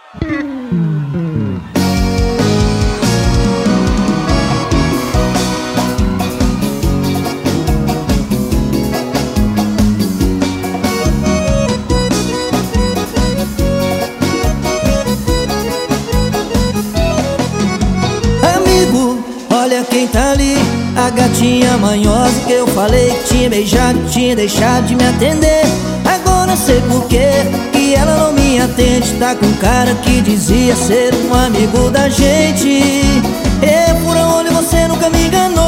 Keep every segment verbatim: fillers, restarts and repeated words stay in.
Amigo, olha quem tá ali, a gatinha manhosa que eu falei que tinha beijado, tinha deixado de me atender. Agora sei por quê que ela não me atende. Tá com cara que dizia ser um amigo da gente. É fura olho, você nunca me enganou.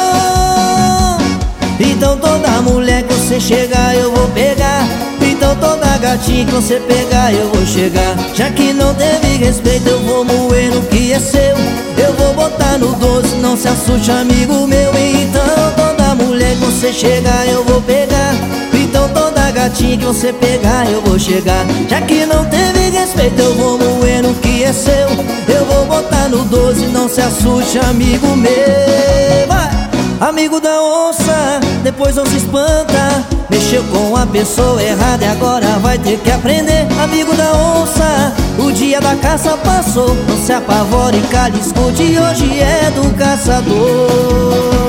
Então toda mulher que você chegar eu vou pegar. Então toda gatinha que você pegar eu vou chegar. Já que não teve respeito eu vou moer no que é seu. Eu vou botar no doce, não se assuste amigo meu. Então toda mulher que você chegar eu vou pegar. Então toda gatinha que você pegar eu vou chegar. Já que não teve respeito eu vou moer no que é seu. Eu vou botar no doze, não se assuste amigo meu. Vai! Amigo da onça, depois não se espanta. Mexeu com a pessoa errada e agora vai ter que aprender. Amigo da onça, o dia da caça passou. Não se apavore, cale, escute, hoje é do caçador.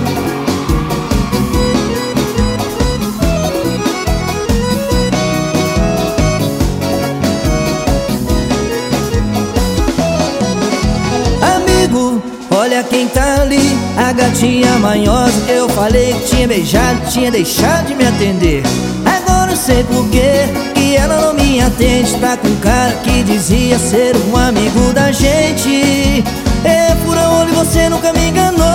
Olha quem tá ali, a gatinha manhosa que eu falei que tinha beijado, tinha deixado de me atender. Agora eu sei por quê que ela não me atende. Tá com cara que dizia ser um amigo da gente. É fura olho, você nunca me enganou.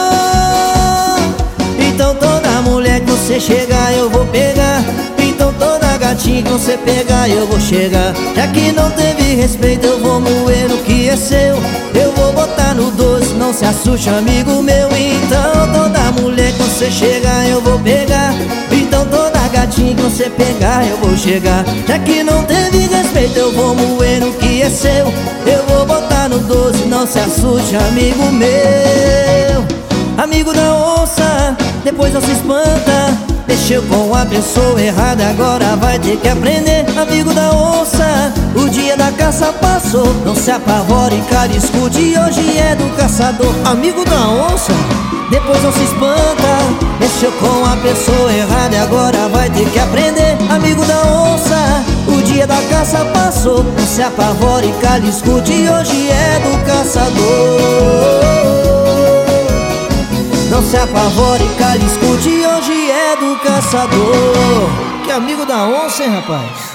Então toda mulher que você chegar eu vou pegar. Então toda gatinha que você pegar eu vou chegar. Já que não teve respeito eu vou moer no que é seu. Eu vou botar no doce, não se assuste amigo meu. Então toda mulher que você chegar eu vou pegar. Então toda gatinha que você pegar eu vou chegar. Já que não teve respeito eu vou moer no que é seu. Eu vou botar no doce, não se assuste amigo meu. Amigo da onça, depois não se espanta. Mexeu com a pessoa errada, agora vai ter que aprender. Amigo da onça, o dia da caça passou. Não se apavore, cara, escute, hoje é do caçador. Amigo da onça, depois não se espanta. Mexeu com a pessoa errada, agora vai ter que aprender. Amigo da onça, o dia da caça passou. Não se apavore, cara, escute, hoje é do caçador. Não se apavore, cale, escute, hoje é do caçador. Que amigo da onça, hein, rapaz?